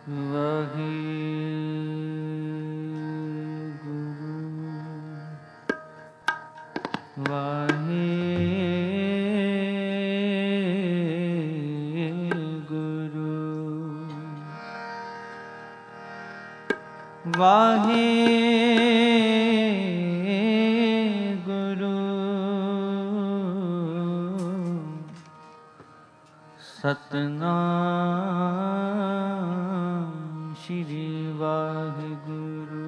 सतनाम श्री वाहिगुरु।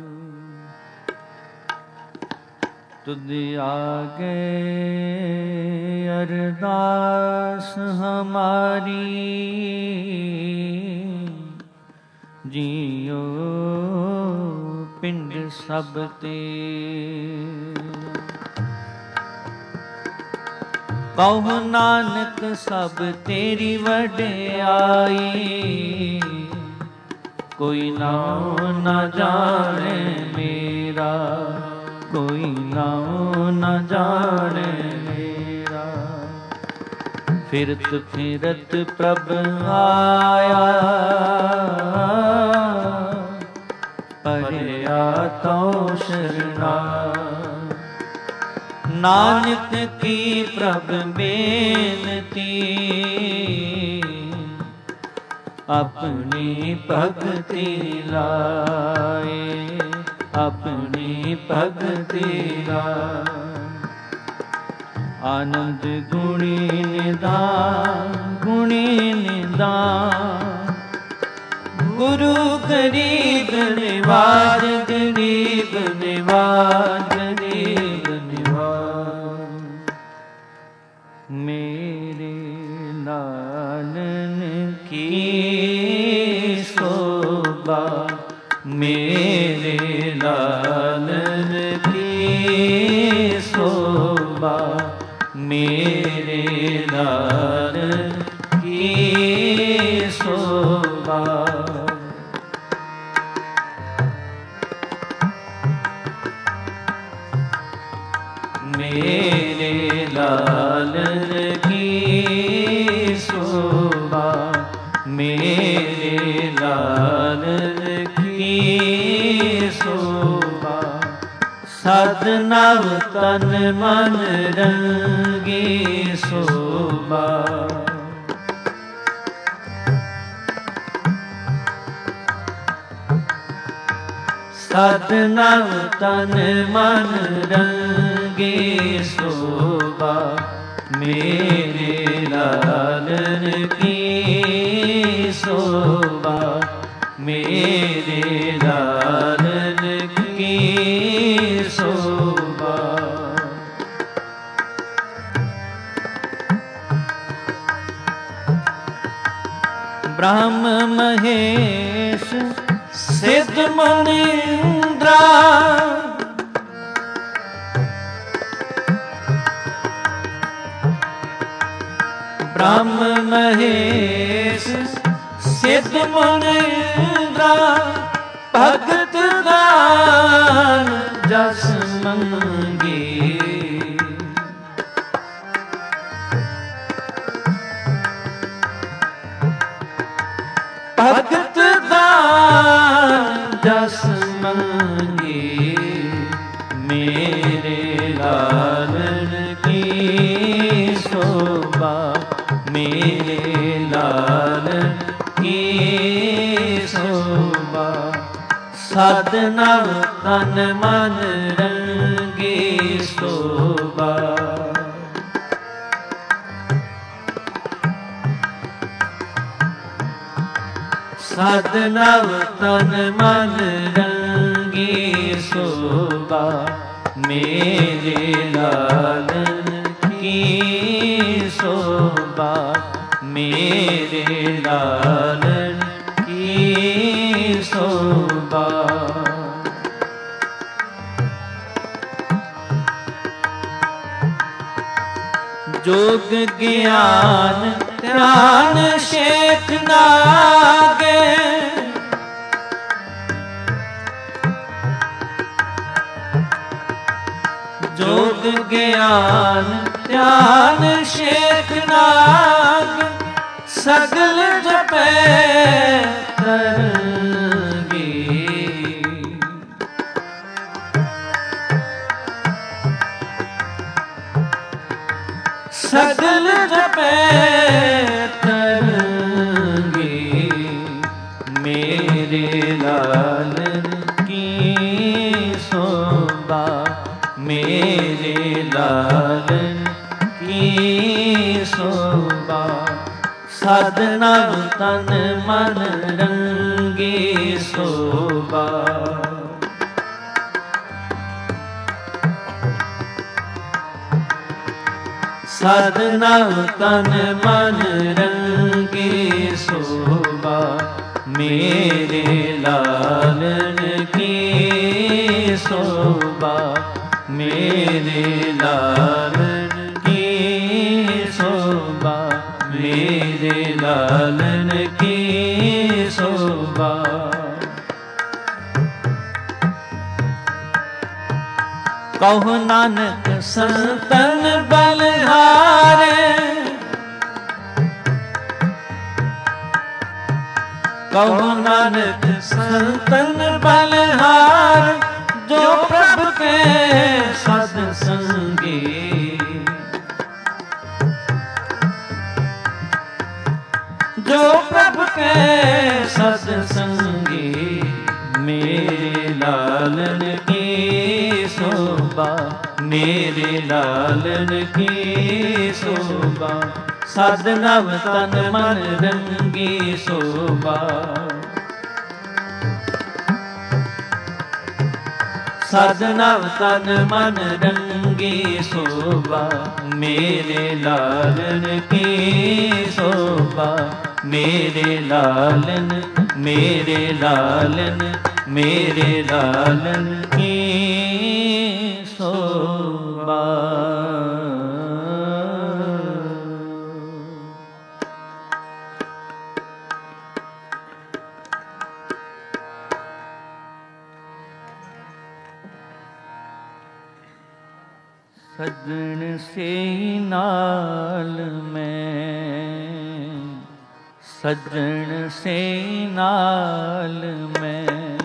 तुद आगे अरदास हमारी, जियो पिंड सब तेरा। कहो नानक सब तेरी वड्याई, कोई नाम न जाने मेरा, कोई नाम न जाने मेरा। फिरत फिरत प्रभ आया, परया तो शरणा। नानक की प्रभ बेनती, अपनी भगति लाए, अपनी भगति लाए। आनंद गुणी निधान, गुणी निधान। गुरु गरीब निवाज, गरीब निवाज, गरीब निवाज। मेरे लालन की शोभा, मेरे लालन की शोभा, मेरे लालन की शोभा। मेरे लालन की शोभा, मेरे लालन की शोभा। सदनव तन मन रंगी शोभा। सदनव तन मन रंगी शोभा। मेरे लालन की शोभा, मेरे लालन की शोभा। ब्रह्म महेश सिद्ध मुनींद्रा, ब्रह्म महेश सिद्ध मुनींद्रा। भगत दान जस मंगे, भगत दान जस मंगे। मेरे लालन की शोभा, मेरे लालन की शोभा। सदनव तन मन रंगी शोभा। सदनव तन मन रंगी शोभा। मेरे लालन की शोभा, मेरे लालन की शोभा। जोग ज्ञान ध्यान शेख नागे, जोग ज्ञान ध्यान शेख नाग। सगल जपे तरंगी। सगल जपे तरंगी, मेरे लालन की शोभा, मेरे लालन की शोभा। साधना तन मन रंगी शोभा। साधना तन मन रंगी शोभा, मेरे लालन की शोभा, मेरे लालन की शोभा, मेरे लालन की शोभा। कहो नानक संतन बलहारे, कहो नानक संतन बलहार, जो प्रभु के सत्संगी। जो प्रभु के सत्संगी, मेरे लालन की शोभा, मेरे लालन की शोभा। साधना तन मन रंगी शोभा। साधना तन मन रंगी शोभा, मेरे लालन की शोभा, मेरे लालन, मेरे लालन, मेरे लालन की शोभा। सजन से नाल में, सजन से नाल में,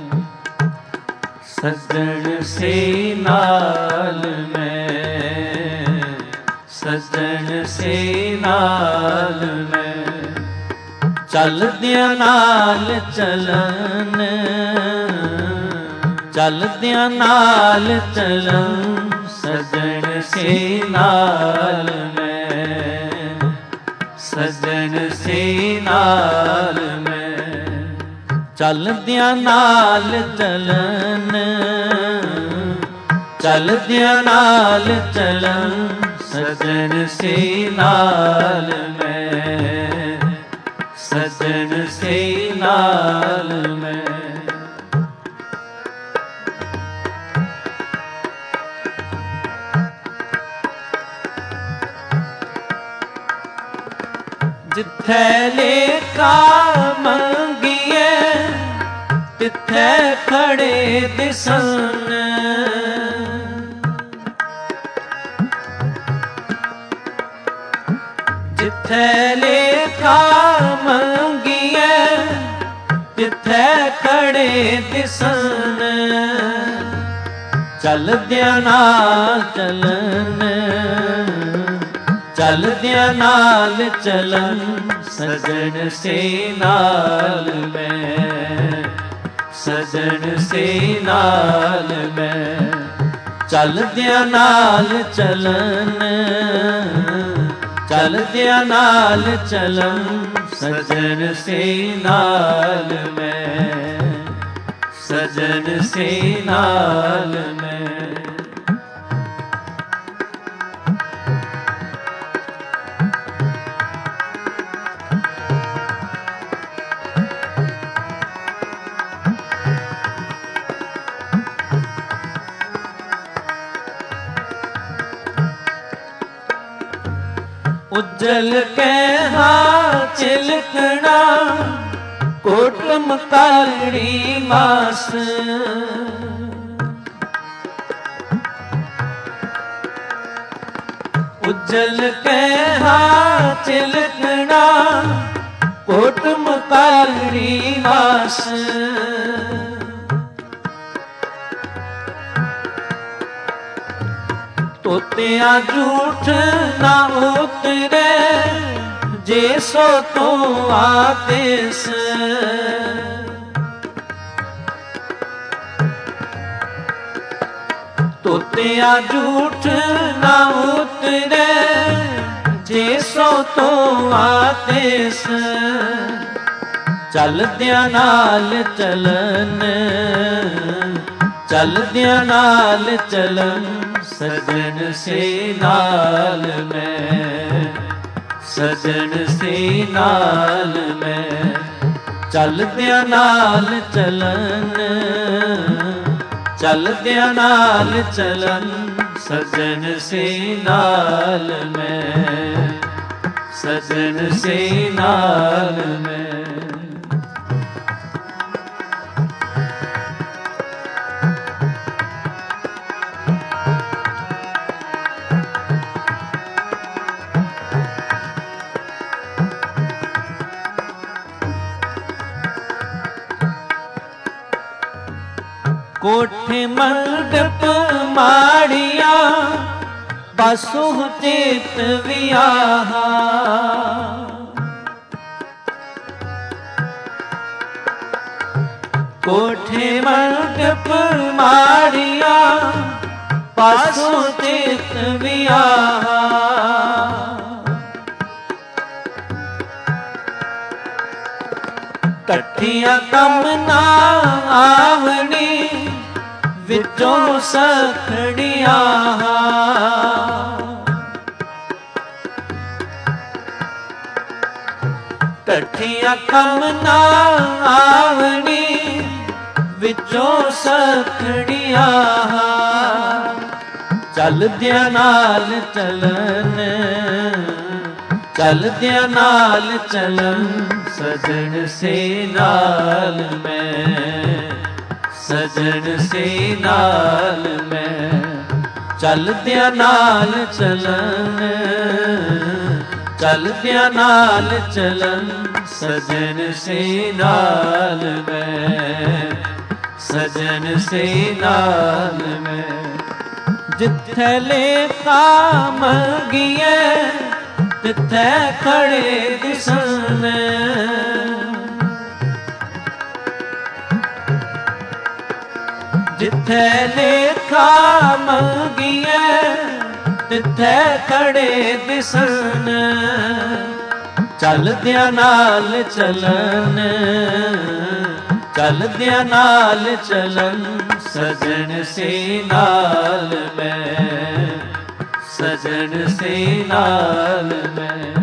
सजन से नाल में, सजन से नाल में। चल दिया नाल चलन, चल दिया नाल चलन, सजन से नाल में, सजन से नाल में। चल दिया नाल चलन, चल दिया नाल चलन, सजन से नाल में, सजन से नाल में। जिथे लेखा मंगिए, तिथे खड़े दिसन। जिथे लेखा मंगिए, तिथे खड़े दिसन। चल दिया नाल चलन, चल दिया नाल चलन, सजन से नाल में, सजन से नाल में। चल दिया नाल चलन, चल दिया नाल चलन, सजन से नाल में, सजन से नाल में। उज्जल के हाँ चिलकना, कोटम कालड़ी मास। उज्जल के हाँ चिलकना, कोट मुकालड़ी मास। तोतिया झूठ ना उतरे जे सो तो आदेश। तोतिया झूठ ना उतरे जे सो तो आदेश। चलदिया नाल चलन, चलदिया नाल चलन, सजन से नाल मैं, सजन से नाल मैं। चलदिया नाल चलन, चलदिया नाल चलन, सजन से नाल मैं, सजन से नाल मैं। कोठे मंडप माड़िया पासु चित वियाहा। कोठे मंडप माड़िया पासु चित वियाहा। कठिया कम ना आवनी विचों सखड़िया। कठिया कम ना आवनी विचों सखड़िया। चलदिया नाल चलन, चलदिया नाल चलन, सजन से नाल मैं, सजन से नाल मैं। चलदिया नाल चलन, चलदिया नाल चलन, सजन से नाल मैं, सजन से नाल मैं। जिथे लेखा मंगिए तिथे खड़े दिसन। जिथे लेखा मंगिए तिथे खड़े दिसन। चलदिया नाल चलन, चलदिया नाल चलन, सजन से नाल मैं, सजन से नाल मैं।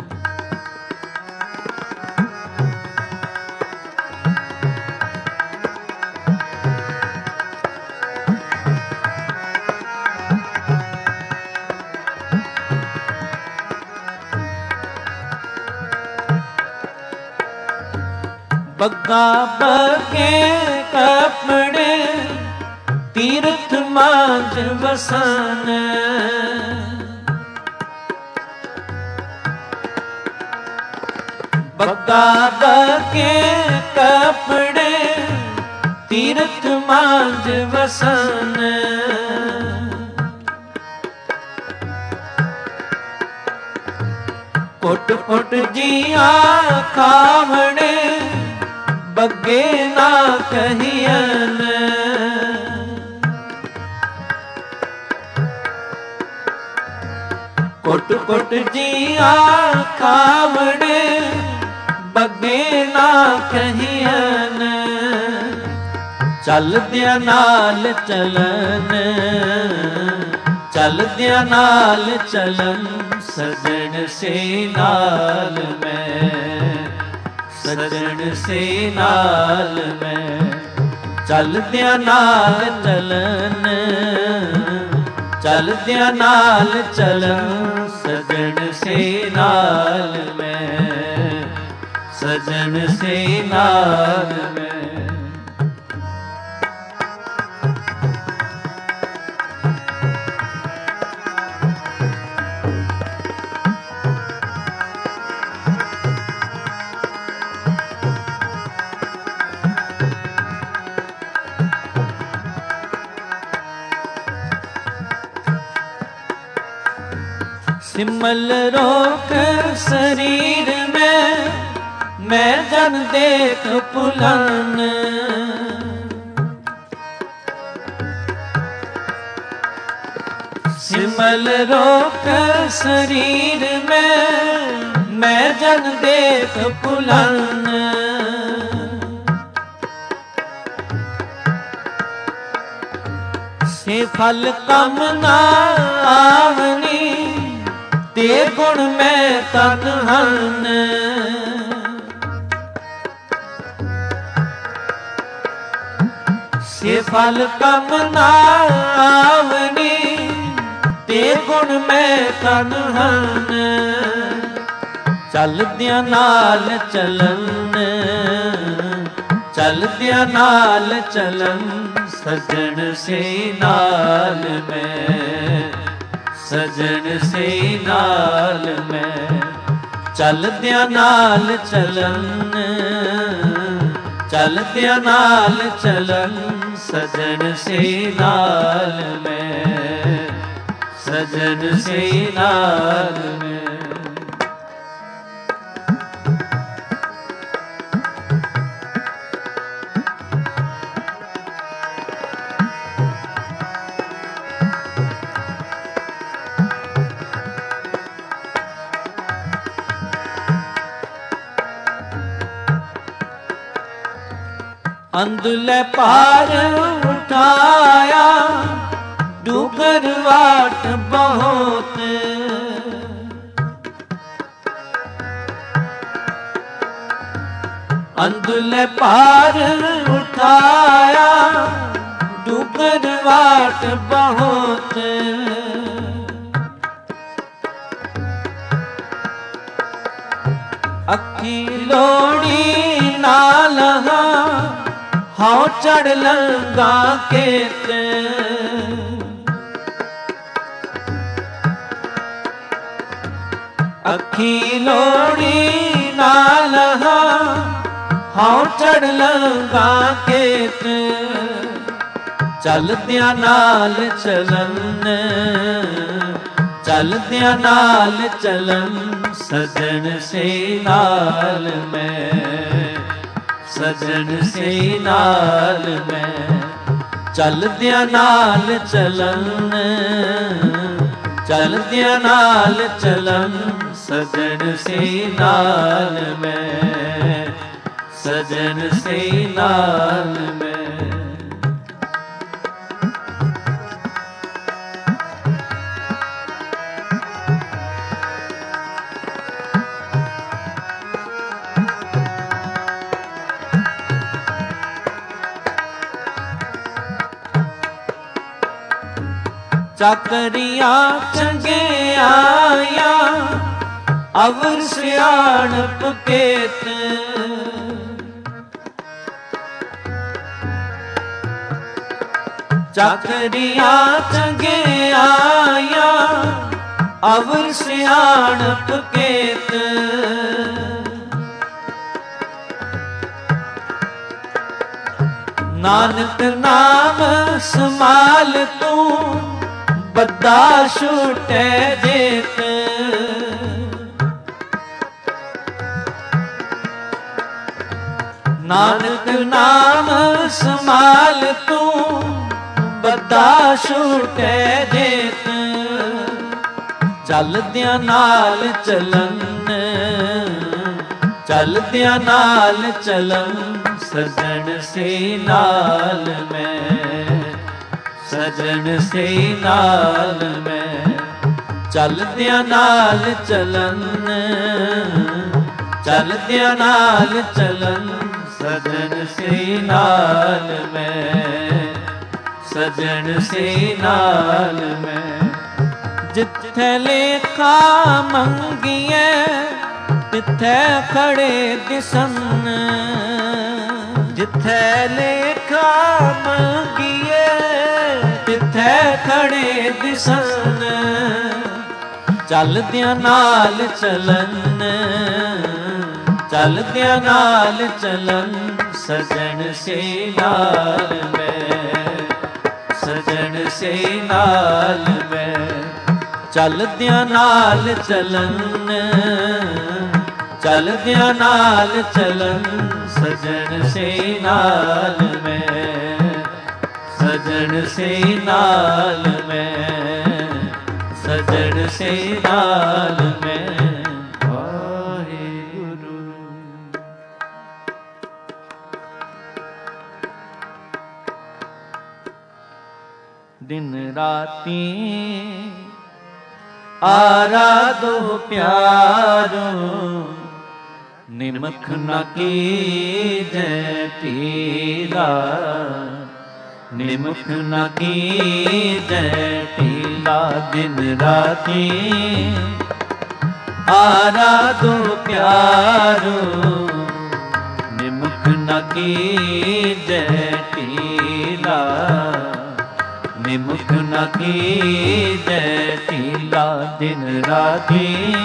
बग्गा बगे कपड़े तीर्थ मांझ बसन। बग्गा बगे कपड़े तीर्थ मांझ बसन। पुट पुट जिया खावड़े बग्गे ना कहियन। कुट कुट जिया खावड़े बग्गे ना कहियन। चलदिया नाल चलन, चलदिया नाल चलन, सजन से नाल मैं, सजन से नाल मैं। चलदिया नाल चलन, चलदिया नाल चलन, सजन से नाल मैं, सजन से नाल मैं। सिमल रोक शरीर में, मैं जन देख पुलन। सिमल रोक शरीर में, मैं जन देख पुलन। से फल कम ना आवनी, ते गुण में तन हन। से फल कम ना आवनी, ते गुण में तन हन। चलदियां नाल चलन, चलदियां नाल चलन, सजन से नाल में, सजन से नाल में। चलदियां नाल चलन, चलदियां नाल चलन, सजन से नाल में, सजन से नाल में। अंधुले पार उठाया, डूगर वाट बहुत। अंधुले पार उठाया, डूगर वाट बहुत। अखी लोड़ी नालहा, हाँ चढ़ लंगा केत। अखी लोड़ी नालहा, हाँ चढ़ लंगा केत। चलदियां नाल चलन, चलदियां नाल चलन, सजन से नाल में, सजन से नाल में। चलदियां नाल चलन, चलदियां नाल चलन, सजन से नाल में, सजन से नाल में। चाकरिया चंगे आया, अवर सियाणप केत। चाकरिया चंगे आया, अवर सियाणप केत। नानक नाम समाल तू, बद्दा छूटे जेत। नानक नाम समाल तू, बद्दा छूटे जेत। चलदियां नाल चलन, चलदियां नाल चलन, सजन से नाल में, सजन से नाल में। चलदियां नाल चलन, चलदियां नाल चलन, सजन से नाल में, सजन से नाल में। जिथे लेखा मंगिए, तिथे खड़े दिसन। जिथे लेखा मंगिए, तिथे खड़े दिसन। चलदियां नाल चलन, चलदियां नाल चलन, सजन से नाल में, सजन से नाल में। ਚੱਲਦਿਆਂ ਨਾਲ ਚੱਲਣ, ਚੱਲਦਿਆਂ ਨਾਲ ਚੱਲਣ, ਸਜਣ ਸੇ ਨਾਲ ਮੈਂ, ਸਜਣ ਸੇ ਨਾਲ ਮੈਂ, ਸਜਣ ਸੇ ਨਾਲ ਮੈਂ। ਵਾਹਿਗੁਰੂ। दिन राती आराधो प्यारो, निमख न कीजै पीला, निमख न कीजै पीला। दिन राती आराधो प्यारो, निमख न कीजै पीला, निमुख न कीजै पीला। दिन राती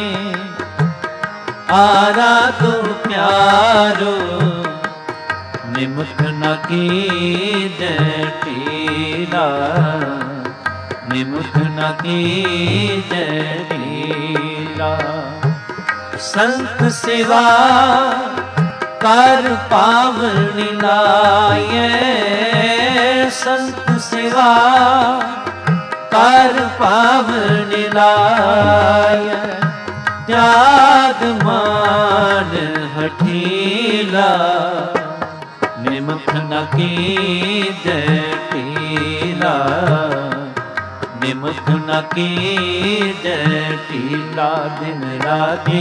आराधो प्यारो, निमुख न कीजै पीला, निमुख न कीजै पीला। संत सेवा कर पावन लाए, संत सेवा कर पावन लाय। त्याग मान हठीला, निमख न कीजै पीला, निमख न कीजै पीला। दिन राती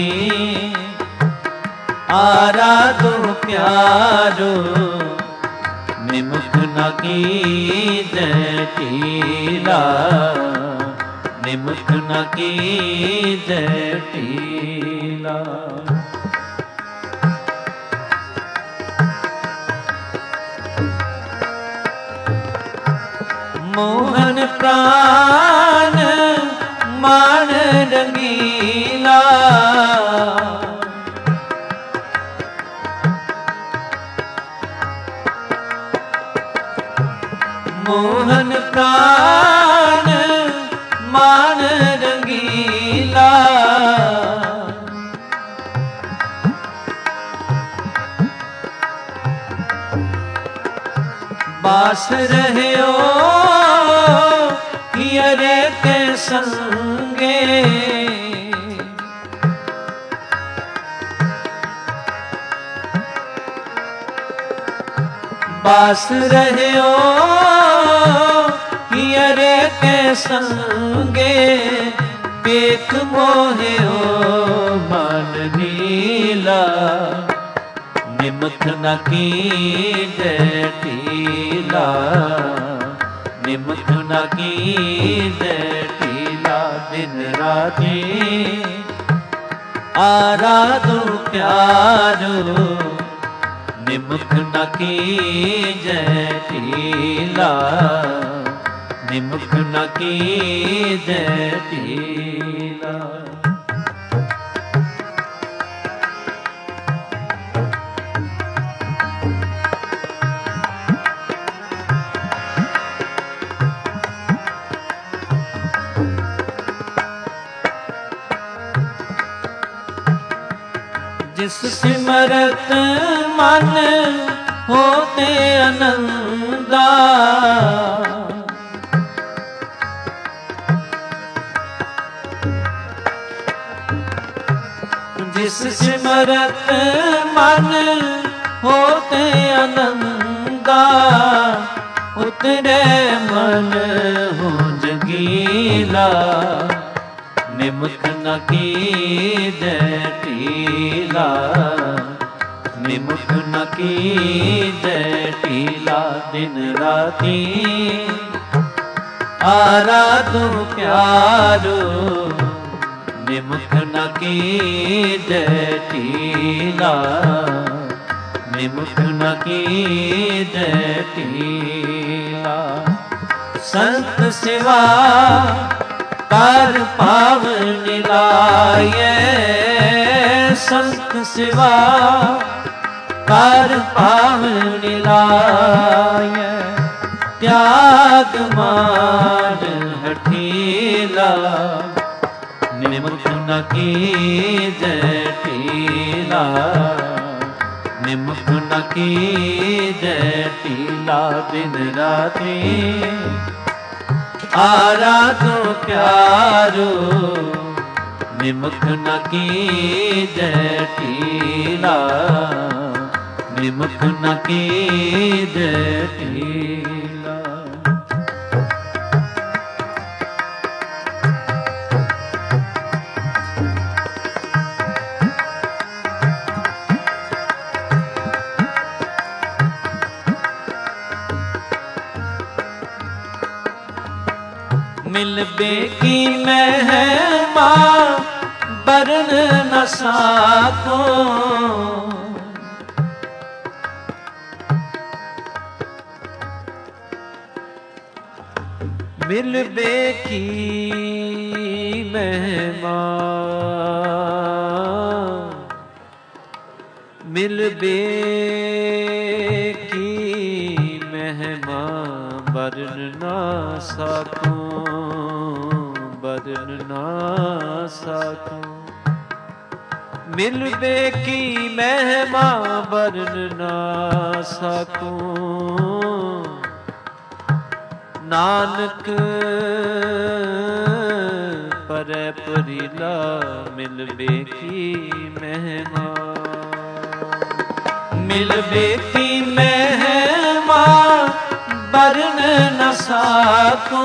आराधो प्यारो, निमुख न कीजै पीला, निमुख न कीजै पीला। मोहन प्राण मान रंगीला, मोहन प्राण मान रंगीला। बास रह्यो हियरे के संगे, बास रह्यो हियरे के संगे। पेख मोहियो मन नीला, निमख न कीजै पीला, निमख न कीजै पीला। दिन राती आराधो प्यारो, निमख न कीजै पीला, निमख न कीजै पीला। जिस सिमरत मन होते आनंदा, जिस सिमरत मन होते आनंदा। उतरे मन हो जगीला, निमख न कीजै पीला, निमख न कीजै पीला। दिन राती आराधो प्यारो, निमख न कीजै पीला, निमख न कीजै पीला। संत सेवा कर पावन लाए, संत सेवा कर पावन लाए। त्याग मान हठीला, न कीजै टीला, निमुख न कीजै टीला। दिन राति आराधो प्यारो, निमुख न कीजै टीला, निमुख न कीजै टीला। मिलबे की महिमा बरन न साको, मिलबे की महिमा, मिलबे की महिमा बरन न साको, बरन न साको। मिलबे की महिमा बरन न साको, नानक परै परिला मिलबे की महिमा, मिलबे की महिमा बरन न साको।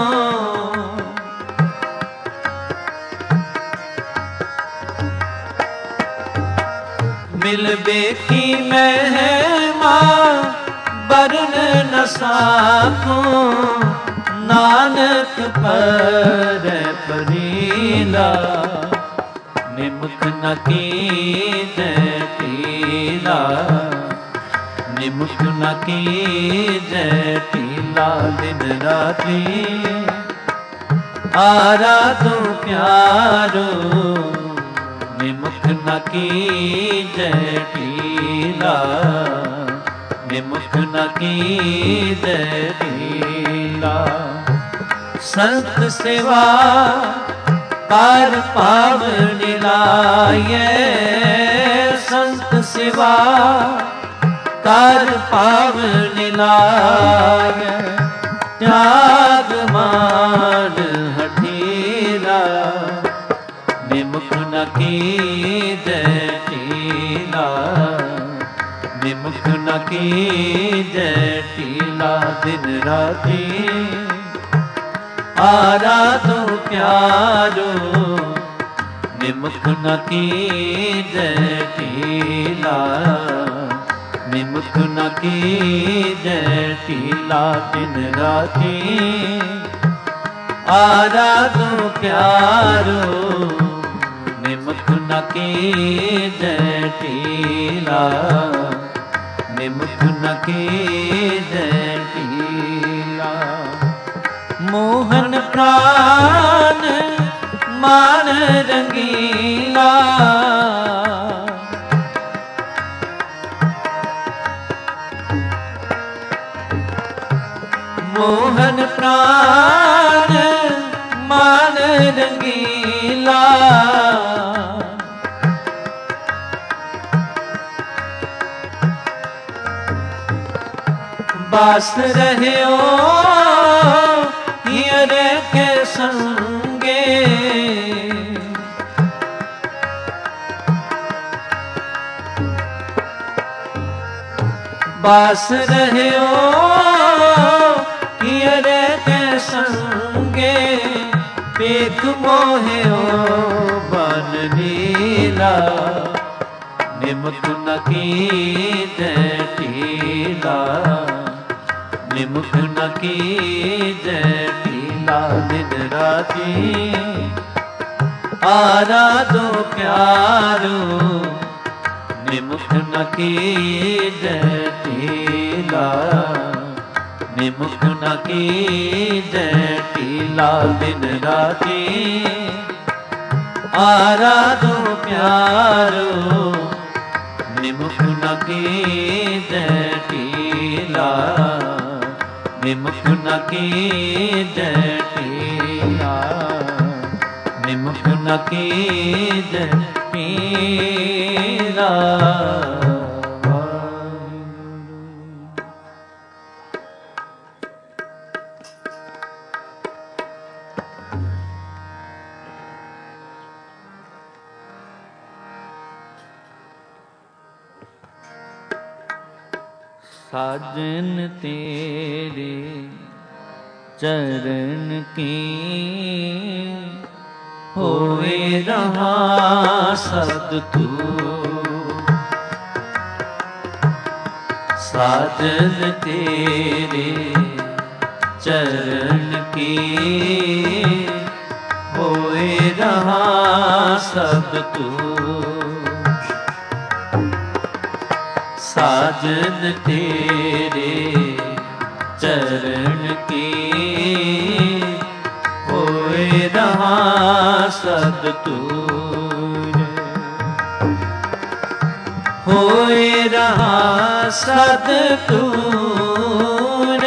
मिलबे की महिमा बरन न साको, नानक परै परिला निमुख न कीजै टीला, निमुख न कीजै टीला। दिन राति आराधो प्यारो, निमुख न कीजै टीला, निमुख न कीजै टीला। संत सेवा कार पावन लाये, संत सेवा कार पावन लाये। त्याग मान हठीला, निमुख न कीजै टीला, निमुख न कीजै टीला। दिन राति आराधो प्यारो, निमुख न कीजै टीला, निमुख न कीजै टीला। दिन राति आराधो प्यारो, निमुख न कीजै टीला, निमुख न कीजै टीला। मोहन प्राण मान रंगीला, मोहन प्राण मान रंगीला। बास रहियो हियर के संगे, बास रहियो हियर के संगे। पेख मोहियो बन लीला, निमुख न कीजै टीला, निमुख न कीजै टीला। दिन राति आराधो प्यारो, निमुख न कीजै टीला, निमुख न कीजै टीला। दिन राति आराधो प्यारो, निमुख न कीजै टीला, निमुख न कीजै टीला, निमुख न कीजै पीरा। साजन तेरे चरण की होए रहा सद्गु। साजन तेरे चरण की होए रहा सद्गु। साजन तेरे चरण की होए रहा सद्गुर। होए रहा सद्गुर।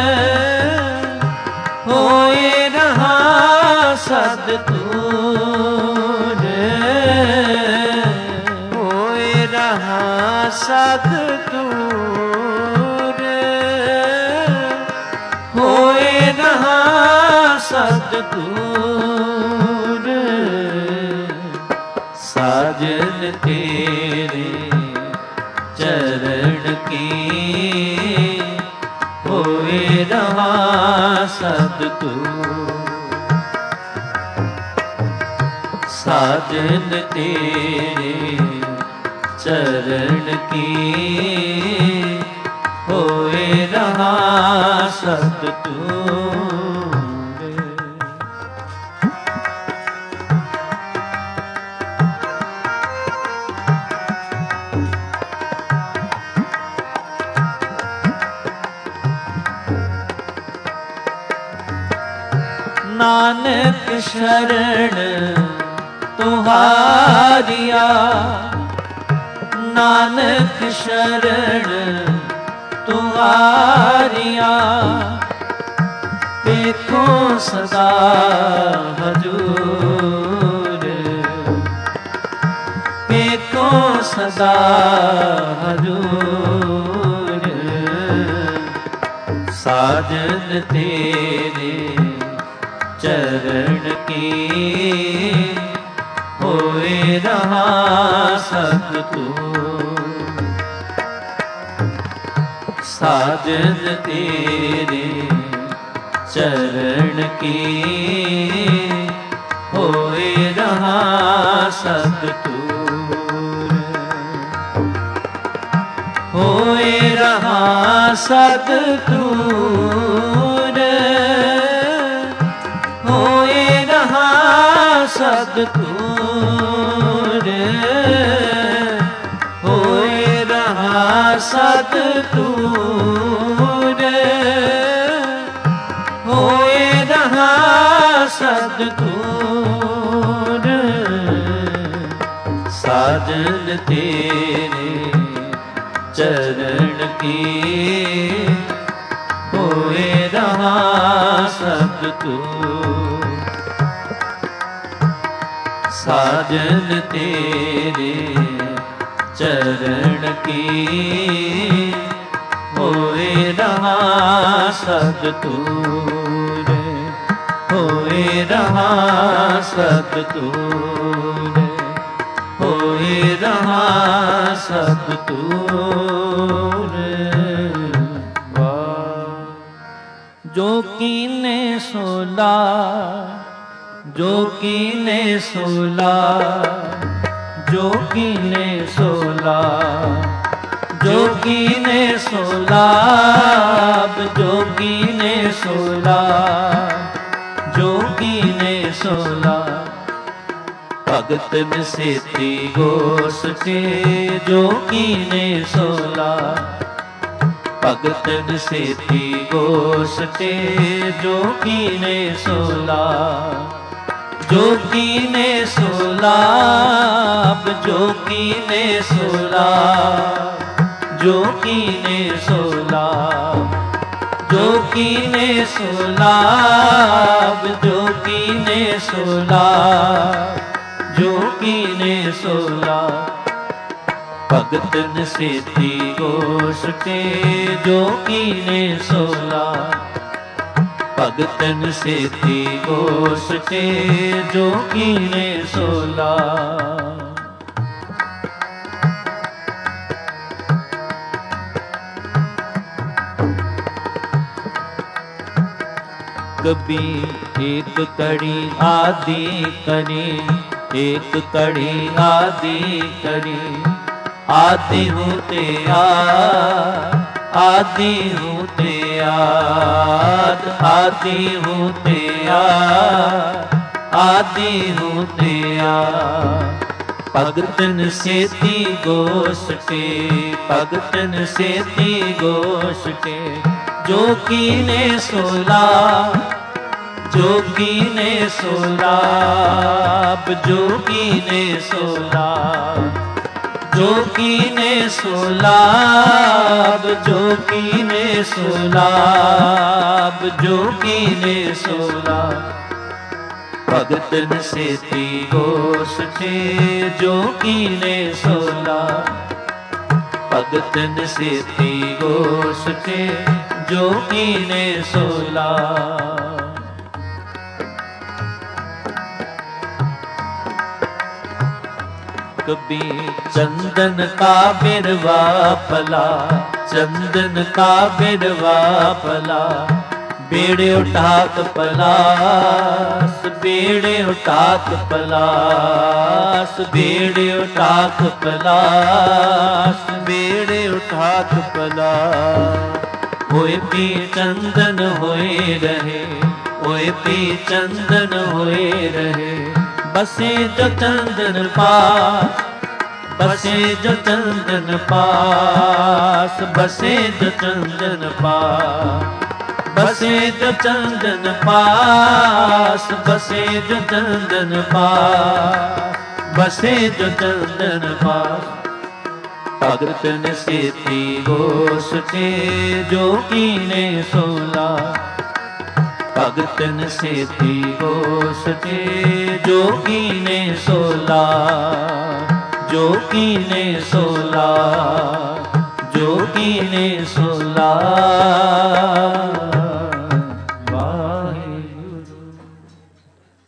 होए रहा सद्गुर। होए रहा सद्गुर। होए रहा सद्गुर। साजन तेरे चरण की होए रहा सद्गुर। साजन तेरे चरण की होए रहा सद्गुर। नानक शरण तुम्हारिया। नानक शरण तुम्हारिया। देखो सदा हजूर। देखो सदा हजूर। साजन तेरे चरण की होए रहा सद्गुर। साजन तेरे चरण की होए रहा सद्गुर। होए रहा सद्गुर। होए रहा सद्गुर। होए रहा सद्गुर। होए रहा सद्गुर। साजन तेरे चरण की होए रहा सद्गुर। साजन तेरे चरण की होए रहा सद्गुर। होए रहा सद्गुर। होए रहा सद्गुर। जो कीने सोला। जो कीने सोला। जो कीने सोला। जो कीने सोला। जो कीने सोला। जो कीने सोला। भगत बिसेती गोष्ठी जो कीने सोला। भगत बिसेती गोष्ठी जो कीने सोला। जो कीने सोला। जो कीने सोला। जो कीने सोला। जो कीने सो लाभ, जो कीने सो लाभ, जो कीने सो लाभ। भगतन सेती गोष्ठे जो कीने सो लाभ, भगतन सेती गोष्ठे जो कीने सो लाभ। कभी एक कड़ी आदि करी, एक कड़ी आदि करी, आदि होते आदि होते आदि होते आदि होते भगतन सेती गोष्ठे, भगतन सेती गोष्ठे जो कीने सो लाभ, जो कीने सो लाभ, जो कीने सो लाभ, जो कीने सो लाभ, जो कीने सो लाभ, जो कीने सो लाभ। भगतन सेती गोष्ठे जो कीने सो लाभ, भगतन सेती गोष्ठे जो कीने सो लाभ। कभी चंदन का बिरवा फला, चंदन का बिरवा फला, बेड़े उठात पलास, बेड़े उठात पलास, बेड़े उठात पलास, बेड़े उठात पलास। होए पी चंदन होए रहे, होए पी चंदन होए रहे, बसे जो चंदन पास, बसे जो चंदन पास, बसे जो चंदन पास, बसे जो चंदन पास, बसे जो चंदन पास, बसे जो चंदन पास। भगतन सेती गोष्ठे जो कीने सो लाभ, भगतन सेती गोष्ठे जो कीने सो लाभ, जो कीने सो लाभ, जो कीने सो लाभ।